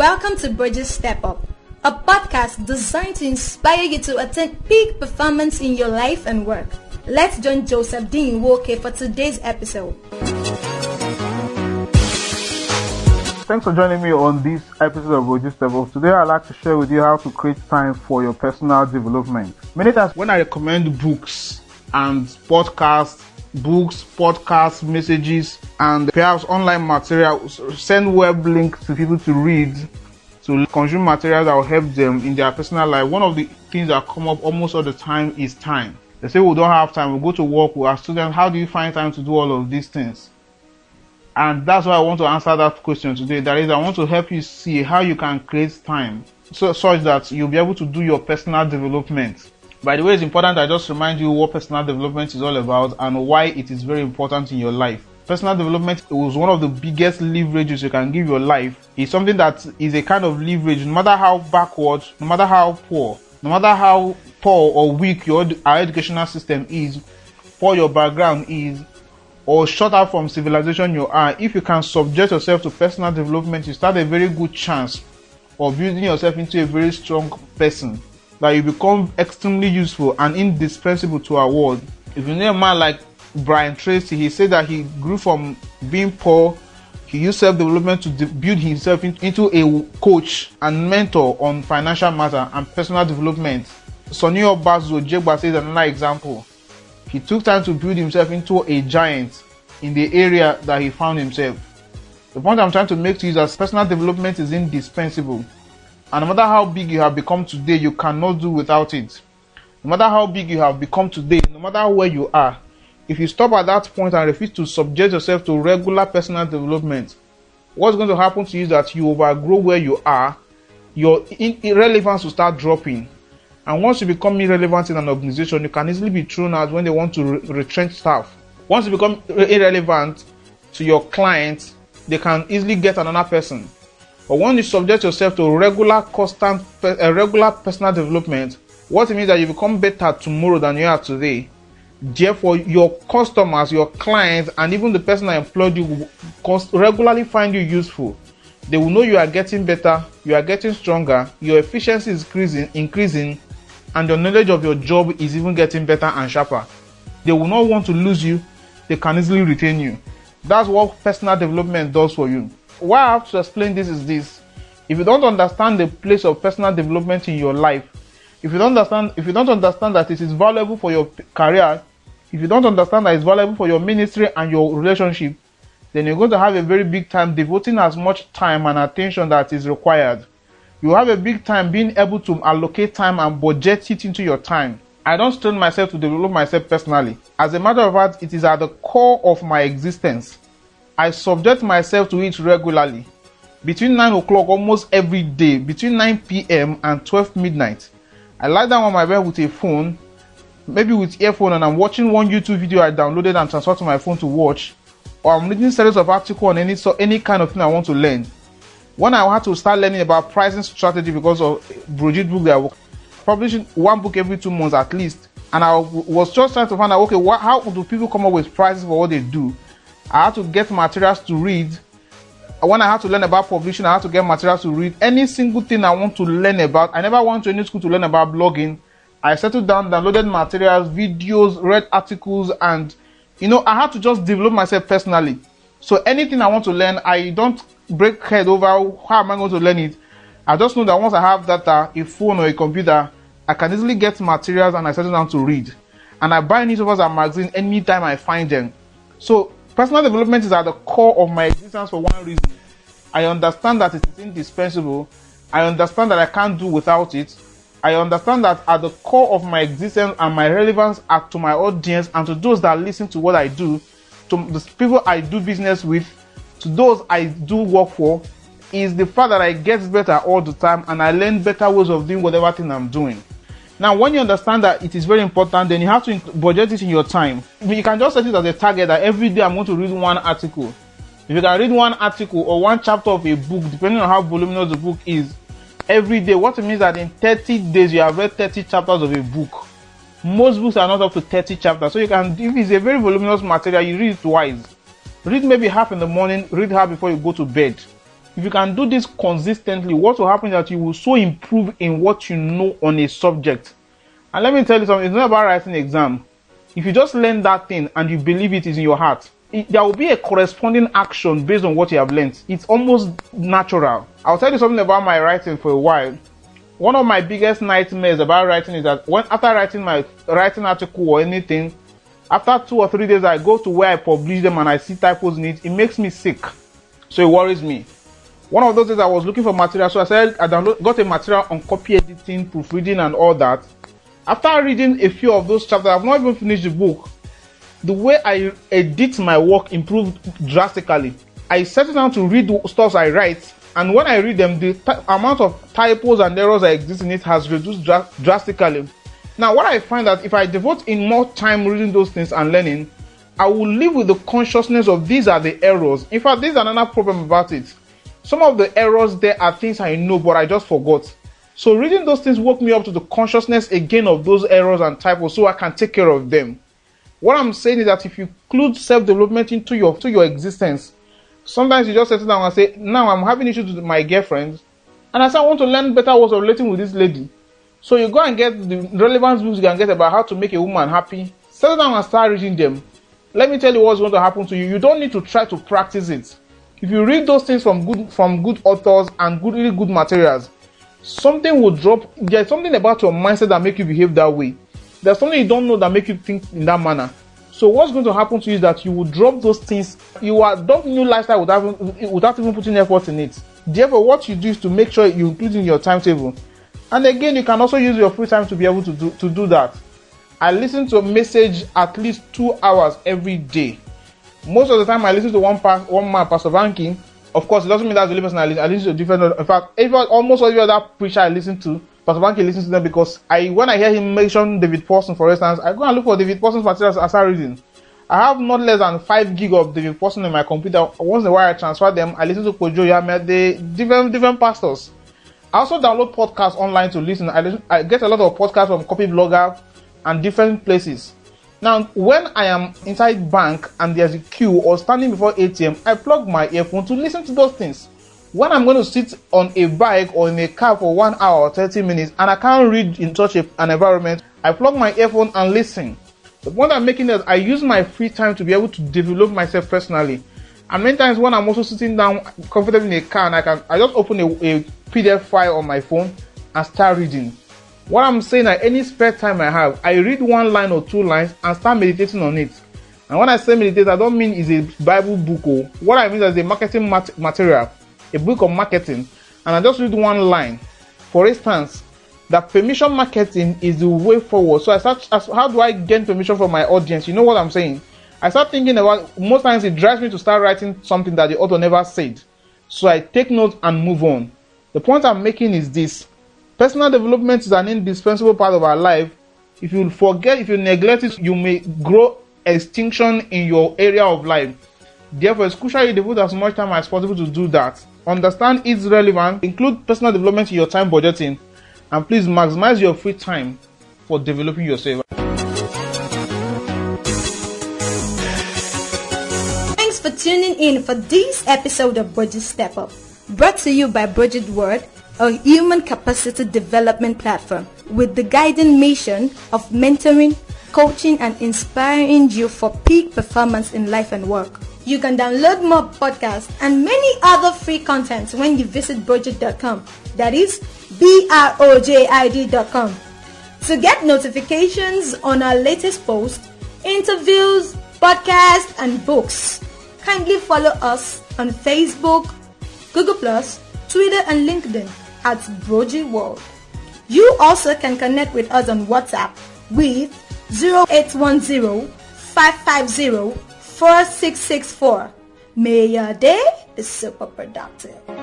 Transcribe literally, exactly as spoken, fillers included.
Welcome to Bridges Step Up, a podcast designed to inspire you to attain peak performance in your life and work. Let's join Joseph Dean Woke for today's episode. Thanks for joining me on this episode of Bridges Step Up. Today I'd like to share with you how to create time for your personal development. Many times when I recommend books and podcasts, books, podcasts, messages, and perhaps online materials, send web links to people to read, to consume materials that will help them in their personal life. One of the things that come up almost all the time is time. They say we don't have time, we go to work, we are students, how do you find time to do all of these things? And that's why I want to answer that question today. That is, I want to help you see how you can create time so such that you'll be able to do your personal development. By the way, it's important I just remind you what personal development is all about and why it is very important in your life. Personal development is one of the biggest leverages you can give your life. It's something that is a kind of leverage, no matter how backward, no matter how poor, no matter how poor or weak your our educational system is, poor your background is, or shut out from civilization you are. If you can subject yourself to personal development, you start a very good chance of building yourself into a very strong person, that you become extremely useful and indispensable to our world. If you know a man like Brian Tracy, he said that he grew from being poor. He used self-development to de- build himself in- into a coach and mentor on financial matter and personal development. Sonny Obazo Jegba says another example. He took time to build himself into a giant in the area that he found himself. The point I'm trying to make to you is that personal development is indispensable. And no matter how big you have become today, you cannot do without it. No matter how big you have become today, no matter where you are, if you stop at that point and refuse to subject yourself to regular personal development, what's going to happen to you is that you overgrow where you are, your irrelevance will start dropping. And once you become irrelevant in an organization, you can easily be thrown out when they want to re- retrench staff. Once you become irrelevant to your clients, they can easily get another person. But when you subject yourself to regular, constant, uh, regular personal development, what it means that you become better tomorrow than you are today. Therefore, your customers, your clients, and even the person that employed you will const- regularly find you useful. They will know you are getting better, you are getting stronger, your efficiency is increasing, increasing, and your knowledge of your job is even getting better and sharper. They will not want to lose you. They can easily retain you. That's what personal development does for you. Why I have to explain this is this. If you don't understand the place of personal development in your life, if you don't understand, if you don't understand that it is valuable for your career, if you don't understand that it's valuable for your ministry and your relationship, then you're going to have a very big time devoting as much time and attention that is required. You have a big time being able to allocate time and budget it into your time. I don't strain myself to develop myself personally. As a matter of fact, it is at the core of my existence. I subject myself to it regularly. Between nine o'clock almost every day, between nine p.m. and twelve midnight, I lie down on my bed with a phone, maybe with earphone, and I'm watching one YouTube video I downloaded and transferred to my phone to watch, or I'm reading series of articles on any so any kind of thing I want to learn. When I had to start learning about pricing strategy because of Bridget book, that I was publishing one book every two months at least, and I was just trying to find out, okay, what, how do people come up with prices for what they do? I had to get materials to read. When I had to learn about publishing, I had to get materials to read. Any single thing I want to learn about, I never went to any school to learn about blogging. I settled down, downloaded materials, videos, read articles, and you know, I had to just develop myself personally. So anything I want to learn, I don't break head over how am I going to learn it. I just know that once I have data, a phone or a computer, I can easily get materials and I settle down to read. And I buy newspapers and magazines anytime I find them. So personal development is at the core of my existence for one reason. I understand that it is indispensable. I understand that I can't do without it. I understand that at the core of my existence and my relevance are to my audience and to those that listen to what I do, to the people I do business with, to those I do work for, is the fact that I get better all the time and I learn better ways of doing whatever thing I'm doing. Now, when you understand that it is very important, then you have to budget it in your time. I mean, you can just set it as a target that every day I'm going to read one article. If you can read one article or one chapter of a book, depending on how voluminous the book is, every day, what it means that in thirty days you have read thirty chapters of a book. Most books are not up to thirty chapters, so you can, if it's a very voluminous material, you read it twice. Read maybe half in the morning, read half before you go to bed. If you can do this consistently, what will happen is that you will so improve in what you know on a subject. And let me tell you something, it's not about writing an exam. If you just learn that thing and you believe it is in your heart, it, there will be a corresponding action based on what you have learned. It's almost natural. I'll tell you something about my writing for a while. One of my biggest nightmares about writing is that when after writing my writing article or anything, after two or three days I go to where I publish them and I see typos in it, it makes me sick. So it worries me. One of those days I was looking for material, so I said I download, got a material on copy editing, proofreading and all that. After reading a few of those chapters, I've not even finished the book. The way I edit my work improved drastically. I settled down to read the stuff I write, and when I read them, the t- amount of typos and errors that exist in it has reduced dra- drastically. Now, what I find that if I devote in more time reading those things and learning, I will live with the consciousness of these are the errors. In fact, there's another problem about it. Some of the errors there are things I know, but I just forgot. So reading those things woke me up to the consciousness again of those errors and typos so I can take care of them. What I'm saying is that if you include self-development into your, to your existence, sometimes you just sit down and say, now I'm having issues with my girlfriend, and I say I want to learn better ways of relating with this lady. So you go and get the relevant books you can get about how to make a woman happy. Settle down and start reading them. Let me tell you what's going to happen to you. You don't need to try to practice it. If you read those things from good from good authors and good really good materials, something will drop. There's something about your mindset that make you behave that way. There's something you don't know that make you think in that manner. So what's going to happen to you is that you will drop those things. You will adopt new lifestyle without, without even putting effort in it. Therefore, what you do is to make sure you include in your timetable. And again, you can also use your free time to be able to do, to do that. I listen to a message at least two hours every day. Most of the time, I listen to one pa- one man, Pastor Vankin. Of course, it doesn't mean that's the only person I listen. I listen to different. In fact, every, almost every other preacher I listen to, Pastor Vankin listens to them because I, when I hear him mention David Paulson, for instance, I go and look for David Paulson's materials as I reading. I have not less than five gig of David Paulson in my computer. Once in a while, I transfer them. I listen to Kojo Yame, the different different pastors. I also download podcasts online to listen. I, listen, I get a lot of podcasts from Copy Blogger and different places. Now, when I am inside bank and there's a queue or standing before A T M, I plug my earphone to listen to those things. When I'm going to sit on a bike or in a car for one hour or thirty minutes and I can't read in such a, an environment, I plug my earphone and listen. The point I'm making is I use my free time to be able to develop myself personally. And many times when I'm also sitting down comfortably in a car and I can, I just open a, a P D F file on my phone and start reading. What I'm saying, at any spare time I have, I read one line or two lines and start meditating on it. And when I say meditate, I don't mean it's a Bible book or what I mean is a marketing mat- material, a book of marketing, and I just read one line. For instance, that permission marketing is the way forward. So I start, how do I gain permission from my audience? You know what I'm saying? I start thinking about, most times it drives me to start writing something that the author never said. So I take notes and move on. The point I'm making is this. Personal development is an indispensable part of our life. If you forget, if you neglect it, you may grow extinction in your area of life. Therefore, it's crucial you devote as much time as possible to do that. Understand its relevance, include personal development in your time budgeting, and please maximize your free time for developing yourself. Thanks for tuning in for this episode of Budget Step Up, brought to you by Budget Word, a human capacity development platform with the guiding mission of mentoring, coaching, and inspiring you for peak performance in life and work. You can download more podcasts and many other free contents when you visit Brojid dot com. That is B R O J I D dot com. To get notifications on our latest posts, interviews, podcasts, and books, kindly follow us on Facebook, Google plus, Twitter, and LinkedIn at Brojid World. You also can connect with us on WhatsApp with zero eight one zero, five five zero, four six six four. May your day be super productive.